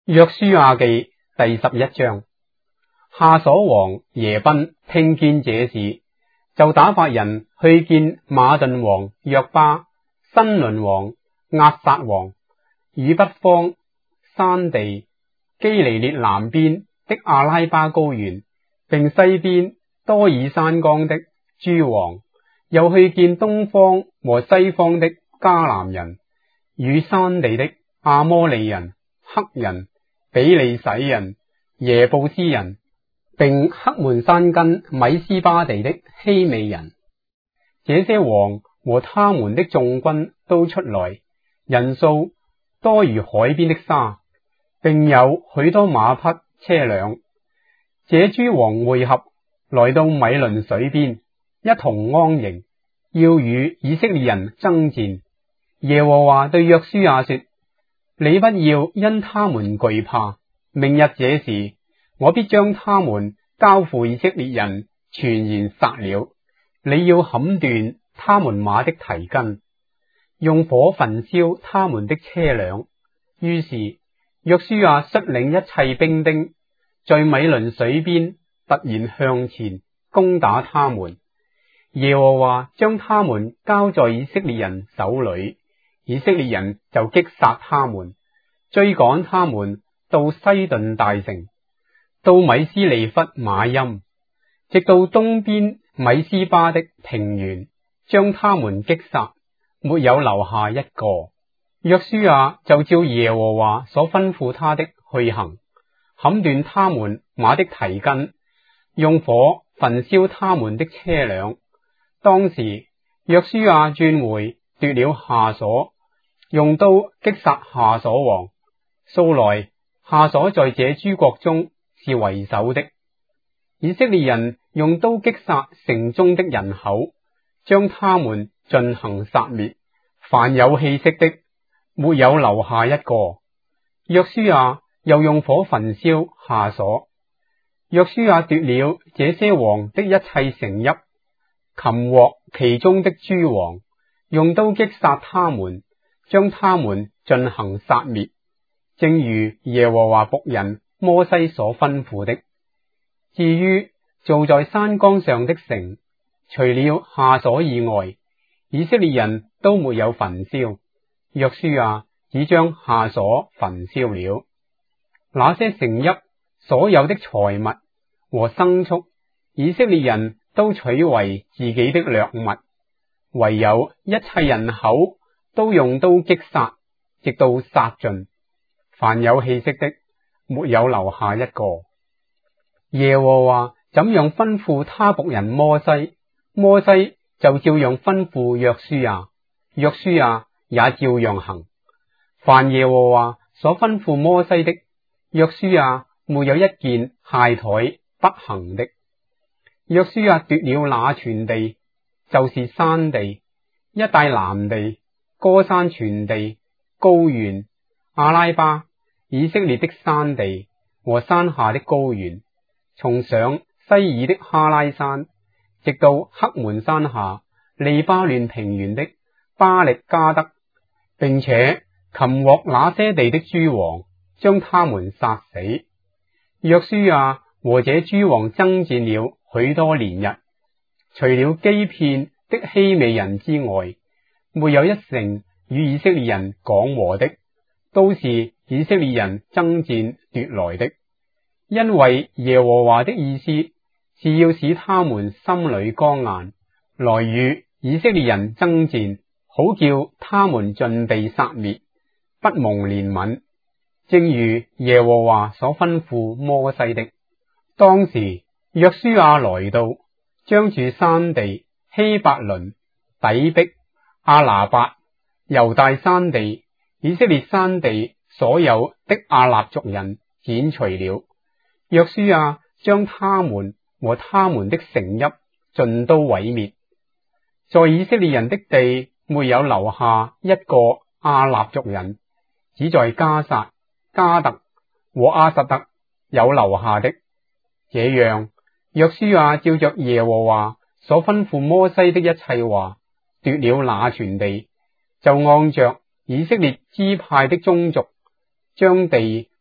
約書亞記第11章。夏瑣王耶賓聽見這事，就打發人去見馬頓王約巴、新倫王押撒王，與北方山地基尼列南邊的阿拉巴高原，並西邊多爾山岡的諸王，又去見東方和西方的迦南人，與山地的阿摩利人、黑人、比利洗人、耶布斯人，並黑門山根米斯巴地的希美人。這些王和他們的眾軍都出來，人數多如海邊的沙，並有許多馬匹車輛。這諸王會合，來到米倫水邊，一同安營，要與以色列人爭戰。耶和華對約書亞說：你不要因他們懼怕，明日這時，我必將他們交付以色列人，全然殺了。你要砍斷他們馬的蹄筋，用火焚燒他們的車輛。於是約書亞率領一切兵丁，在米倫水邊突然向前攻打他們。耶和華將他們交在以色列人手裏，以色列人就擊殺他們，追趕他們到西頓大城，到米斯利弗瑪音，直到東邊米斯巴的平原，將他們擊殺，沒有留下一個。約書亞就照耶和華所吩咐他的去行，砍斷他們馬的蹄筋，用火焚燒他們的車輛。當時約書亞轉回奪了夏瑣，用刀擊殺夏瑣王。素來夏瑣在這諸國中是為首的。以色列人用刀擊殺城中的人口，將他們盡行殺滅，凡有氣息的，沒有留下一個。約書亞又用火焚燒夏瑣。約書亞奪了這些王的一切城邑，擒獲其中的諸王，用刀擊殺他們，將他們盡行殺滅，正如耶和華僕人摩西所吩咐的。至於造在山崗上的城，除了夏瑣以外，以色列人都沒有焚燒，約書亞只將夏瑣焚燒了。那些城邑所有的財物和牲畜，以色列人都取為自己的掠物，唯有一切人口都用刀擊殺，直到殺盡，凡有氣息的，沒有留下一個。耶和華怎樣吩咐他僕人摩西，摩西就照樣吩咐約書亞，約書亞也照樣行。凡耶和華所吩咐摩西的，約書亞沒有一件懈怠不行的。約書亞奪了那全地，就是山地、一帶南地、歌珊全地、高原、阿拉巴、以色列的山地和山下的高原，從上西珥的哈拉山，直到黑門山下利巴嫩平原的巴力加德，並且擒獲那些地的諸王，將他們殺死。約書亞和這諸王爭戰了許多年日，除了基遍的希美人之外，沒有一城與以色列人講和的，都是以色列人爭戰奪來的。因為耶和華的意思是要使他們心裏剛硬，來與以色列人爭戰，好叫他們盡被殺滅，不蒙憐憫，正如耶和華所吩咐摩西的。當時約書亞來到，將住山地、希伯倫、底璧、阿拿伯、猶大山地、以色列山地所有的亞納族人剪除了。約書亞將他們和他們的城邑盡都毀滅，在以色列人的地沒有留下一個亞納族人，只在迦薩、迦特和阿實特有留下的。這樣，約書亞照着耶和華所吩咐摩西的一切話，奪了那全地，就按着以色列支派的宗族，將地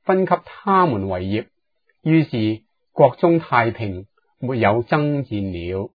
分給他們為業。於是國中太平，沒有爭戰了。